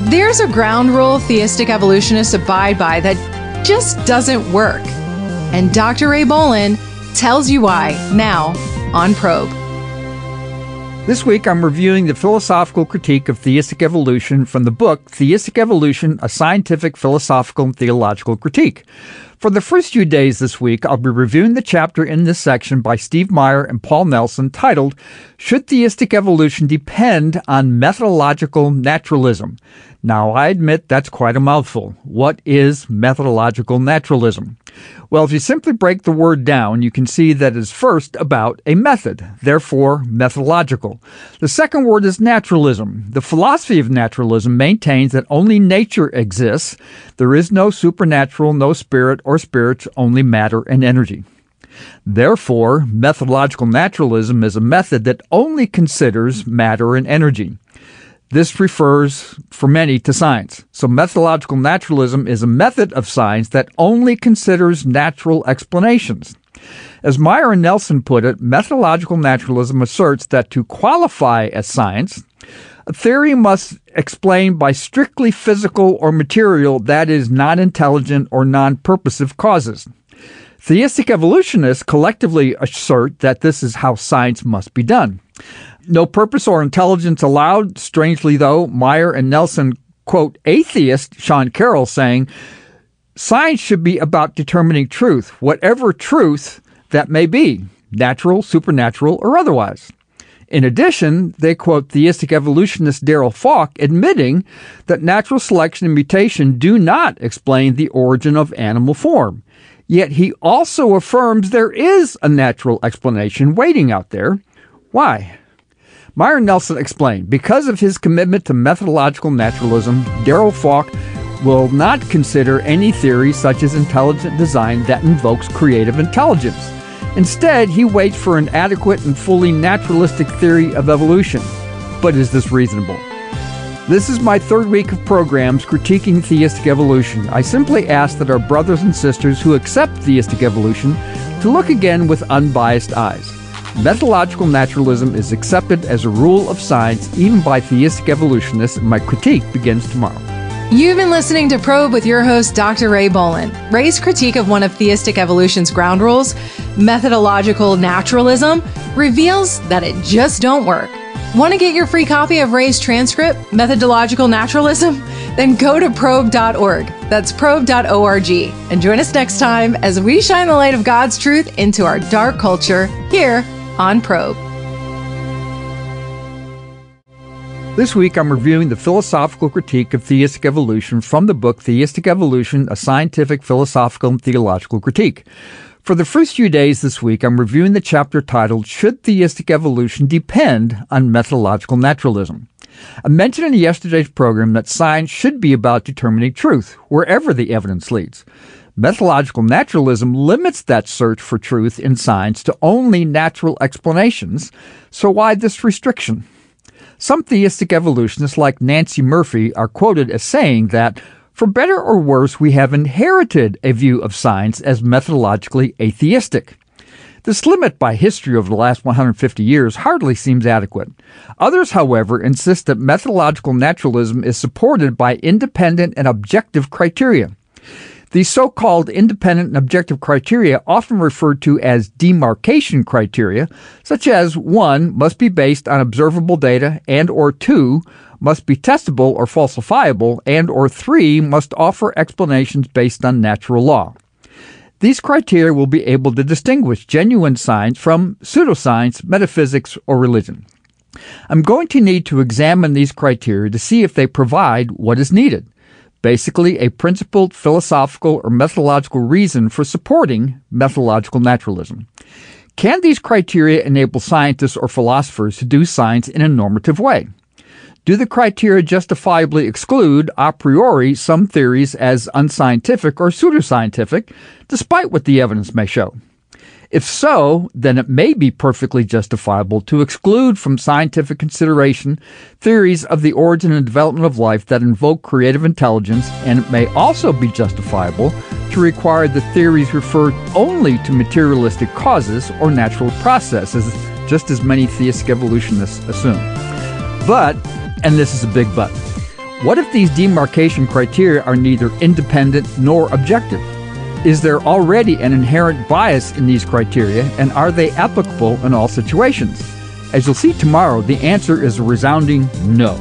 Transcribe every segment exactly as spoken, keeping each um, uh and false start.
There's a ground rule theistic evolutionists abide by that just doesn't work. And Doctor Ray Bolin tells you why now on Probe. This week, I'm reviewing the philosophical critique of theistic evolution from the book Theistic Evolution, A Scientific, Philosophical, and Theological Critique. For the first few days this week, I'll be reviewing the chapter in this section by Steve Meyer and Paul Nelson titled, Should Theistic Evolution Depend on Methodological Naturalism? Now, I admit that's quite a mouthful. What is methodological naturalism? Well, if you simply break the word down, you can see that it's first about a method, therefore methodological. The second word is naturalism. The philosophy of naturalism maintains that only nature exists. There is no supernatural, no spirit or spirits, only matter and energy. Therefore, methodological naturalism is a method that only considers matter and energy. This refers, for many, to science. So methodological naturalism is a method of science that only considers natural explanations. As Meyer and Nelson put it, methodological naturalism asserts that to qualify as science, a theory must explain by strictly physical or material, that is, non-intelligent or non-purposive causes. Theistic evolutionists collectively assert that this is how science must be done. No purpose or intelligence allowed. Strangely, though, Meyer and Nelson quote atheist Sean Carroll saying, science should be about determining truth, whatever truth that may be, natural, supernatural, or otherwise. In addition, they quote theistic evolutionist Darrell Falk admitting that natural selection and mutation do not explain the origin of animal form. Yet he also affirms there is a natural explanation waiting out there. Why? Meyer and Nelson explained, because of his commitment to methodological naturalism, Darrell Falk will not consider any theory such as intelligent design that invokes creative intelligence. Instead, he waits for an adequate and fully naturalistic theory of evolution. But is this reasonable? This is my third week of programs critiquing theistic evolution. I simply ask that our brothers and sisters who accept theistic evolution to look again with unbiased eyes. Methodological naturalism is accepted as a rule of science even by theistic evolutionists, and my critique begins tomorrow. You've been listening to Probe with your host, Doctor Ray Bolin. Ray's critique of one of theistic evolution's ground rules, methodological naturalism, reveals that it just don't work. Want to get your free copy of Ray's transcript, Methodological Naturalism? Then go to probe dot org. That's probe dot org. And join us next time as we shine the light of God's truth into our dark culture here on Probe. This week, I'm reviewing the philosophical critique of theistic evolution from the book Theistic Evolution, A Scientific, Philosophical, and Theological Critique. For the first few days this week, I'm reviewing the chapter titled, Should Theistic Evolution Depend on Methodological Naturalism? I mentioned in yesterday's program that science should be about determining truth, wherever the evidence leads. Methodological naturalism limits that search for truth in science to only natural explanations, so why this restriction? Some theistic evolutionists like Nancy Murphy are quoted as saying that, for better or worse, we have inherited a view of science as methodologically atheistic. This limit by history over the last one hundred fifty years hardly seems adequate. Others, however, insist that methodological naturalism is supported by independent and objective criteria. These so-called independent and objective criteria, often referred to as demarcation criteria, such as one, must be based on observable data, and or two, must be testable or falsifiable, and or three, must offer explanations based on natural law. These criteria will be able to distinguish genuine science from pseudoscience, metaphysics, or religion. I'm going to need to examine these criteria to see if they provide what is needed. Basically, a principled philosophical or methodological reason for supporting methodological naturalism. Can these criteria enable scientists or philosophers to do science in a normative way? Do the criteria justifiably exclude a priori some theories as unscientific or pseudoscientific, despite what the evidence may show? If so, then it may be perfectly justifiable to exclude from scientific consideration theories of the origin and development of life that invoke creative intelligence, and it may also be justifiable to require that theories refer only to materialistic causes or natural processes, just as many theistic evolutionists assume. But, and this is a big but, What if these demarcation criteria are neither independent nor objective? Is there already an inherent bias in these criteria, and are they applicable in all situations? As you'll see tomorrow, the answer is a resounding no.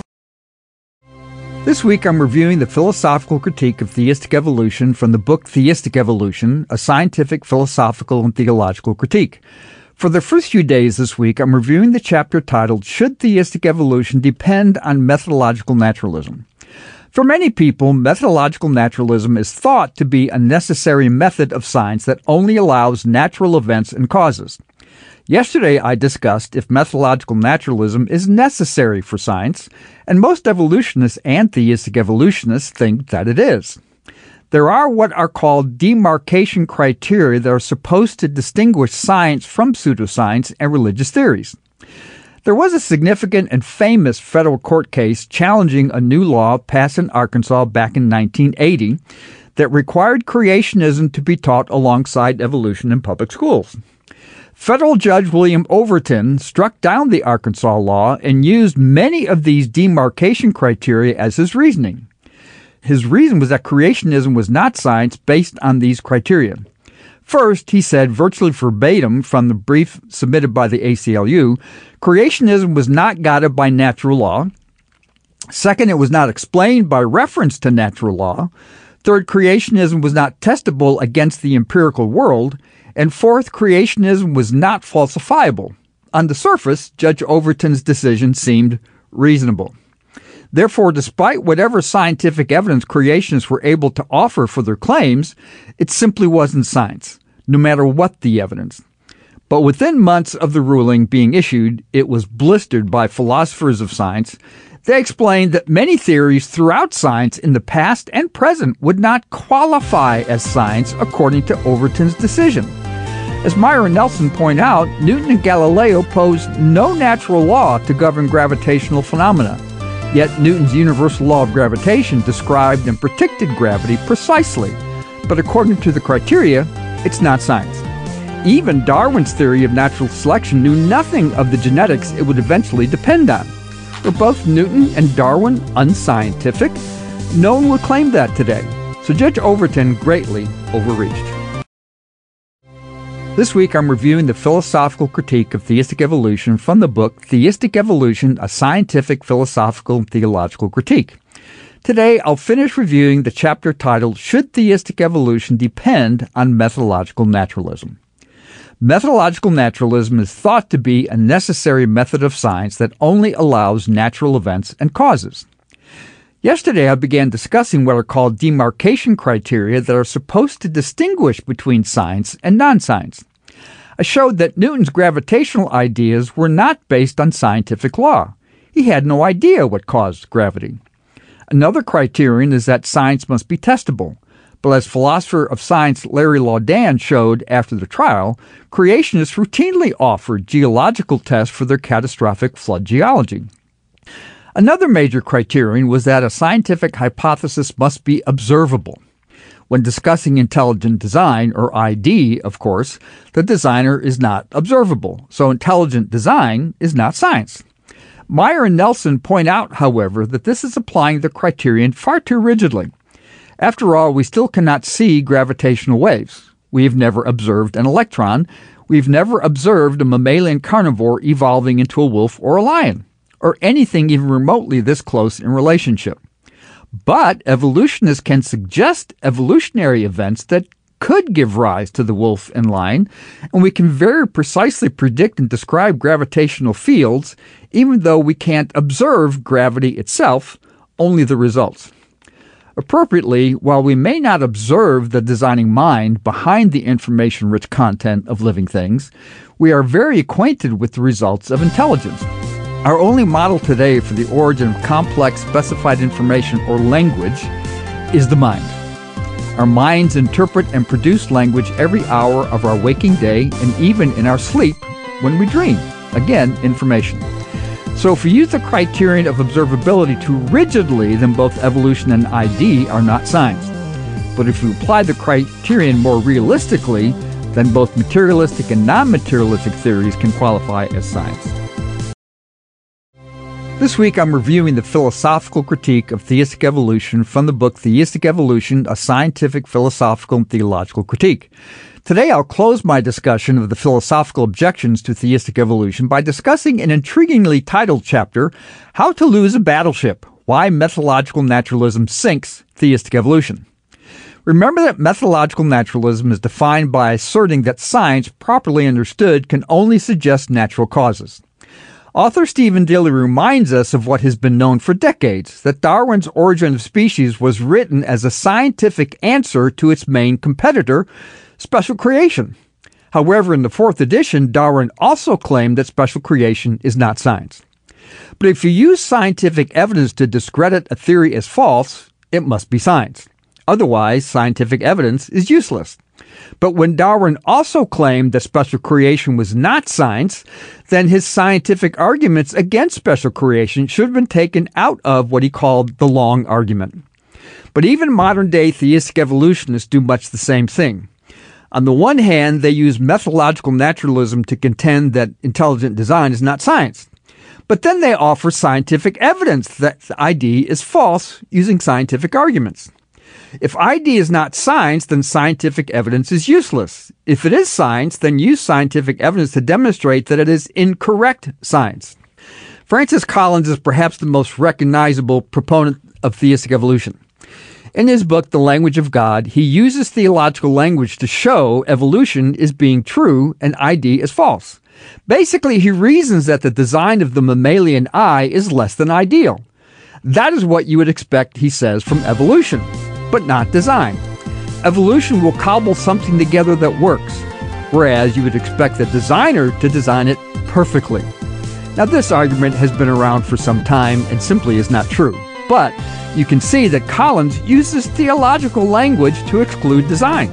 This week I'm reviewing the philosophical critique of theistic evolution from the book Theistic Evolution, a scientific, philosophical, and theological critique. For the first few days this week, I'm reviewing the chapter titled, Should Theistic Evolution Depend on Methodological Naturalism? For many people, methodological naturalism is thought to be a necessary method of science that only allows natural events and causes. Yesterday, I discussed if methodological naturalism is necessary for science, and most evolutionists and theistic evolutionists think that it is. There are what are called demarcation criteria that are supposed to distinguish science from pseudoscience and religious theories. There was a significant and famous federal court case challenging a new law passed in Arkansas back in nineteen eighty that required creationism to be taught alongside evolution in public schools. Federal Judge William Overton struck down the Arkansas law and used many of these demarcation criteria as his reasoning. His reason was that creationism was not science based on these criteria. First, he said virtually verbatim from the brief submitted by the A C L U, creationism was not guided by natural law. Second, it was not explained by reference to natural law. Third, creationism was not testable against the empirical world. And fourth, creationism was not falsifiable. On the surface, Judge Overton's decision seemed reasonable. Therefore, despite whatever scientific evidence creationists were able to offer for their claims, it simply wasn't science, no matter what the evidence. But within months of the ruling being issued, it was blistered by philosophers of science. They explained that many theories throughout science in the past and present would not qualify as science according to Overton's decision. As Myron Nelson pointed out, Newton and Galileo posed no natural law to govern gravitational phenomena. Yet Newton's universal law of gravitation described and predicted gravity precisely. But according to the criteria, it's not science. Even Darwin's theory of natural selection knew nothing of the genetics it would eventually depend on. Were both Newton and Darwin unscientific? No one would claim that today. So Judge Overton greatly overreached. This week I'm reviewing the philosophical critique of theistic evolution from the book Theistic Evolution, a scientific, philosophical, and theological critique. Today I'll finish reviewing the chapter titled, Should Theistic Evolution Depend on Methodological Naturalism? Methodological naturalism is thought to be a necessary method of science that only allows natural events and causes. Yesterday, I began discussing what are called demarcation criteria that are supposed to distinguish between science and non-science. I showed that Newton's gravitational ideas were not based on scientific law. He had no idea what caused gravity. Another criterion is that science must be testable. But as philosopher of science Larry Laudan showed after the trial, creationists routinely offered geological tests for their catastrophic flood geology. Another major criterion was that a scientific hypothesis must be observable. When discussing intelligent design, or I D, of course, the designer is not observable, so intelligent design is not science. Meyer and Nelson point out, however, that this is applying the criterion far too rigidly. After all, we still cannot see gravitational waves. We have never observed an electron. We've never observed a mammalian carnivore evolving into a wolf or a lion, or anything even remotely this close in relationship. But evolutionists can suggest evolutionary events that could give rise to the wolf and lion, and we can very precisely predict and describe gravitational fields, even though we can't observe gravity itself, only the results. Appropriately, while we may not observe the designing mind behind the information-rich content of living things, we are very acquainted with the results of intelligence. Our only model today for the origin of complex specified information or language is the mind. Our minds interpret and produce language every hour of our waking day and even in our sleep when we dream. Again, information. So if we use the criterion of observability too rigidly, then both evolution and I D are not science. But if we apply the criterion more realistically, then both materialistic and non-materialistic theories can qualify as science. This week I'm reviewing the philosophical critique of theistic evolution from the book Theistic Evolution, A Scientific, Philosophical, and Theological Critique. Today I'll close my discussion of the philosophical objections to theistic evolution by discussing an intriguingly titled chapter, How to Lose a Battleship, Why Methodological Naturalism Sinks Theistic Evolution. Remember that methodological naturalism is defined by asserting that science, properly understood, can only suggest natural causes. Author Stephen Dilly reminds us of what has been known for decades, that Darwin's Origin of Species was written as a scientific answer to its main competitor, special creation. However, in the fourth edition, Darwin also claimed that special creation is not science. But if you use scientific evidence to discredit a theory as false, it must be science. Otherwise, scientific evidence is useless. But when Darwin also claimed that special creation was not science, then his scientific arguments against special creation should have been taken out of what he called the long argument. But even modern-day theistic evolutionists do much the same thing. On the one hand, they use methodological naturalism to contend that intelligent design is not science. But then they offer scientific evidence that the I D is false using scientific arguments. If I D is not science, then scientific evidence is useless. If it is science, then use scientific evidence to demonstrate that it is incorrect science. Francis Collins is perhaps the most recognizable proponent of theistic evolution. In his book, The Language of God, he uses theological language to show evolution is being true and I D is false. Basically, he reasons that the design of the mammalian eye is less than ideal. That is what you would expect, he says, from evolution, but not design. Evolution will cobble something together that works, whereas you would expect the designer to design it perfectly. Now, this argument has been around for some time and simply is not true, but you can see that Collins uses theological language to exclude design.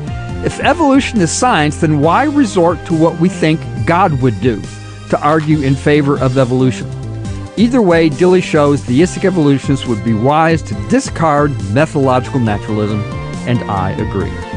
If evolution is science, then why resort to what we think God would do, to argue in favor of evolution? Either way, Dilly shows theistic evolutionists would be wise to discard methodological naturalism, and I agree.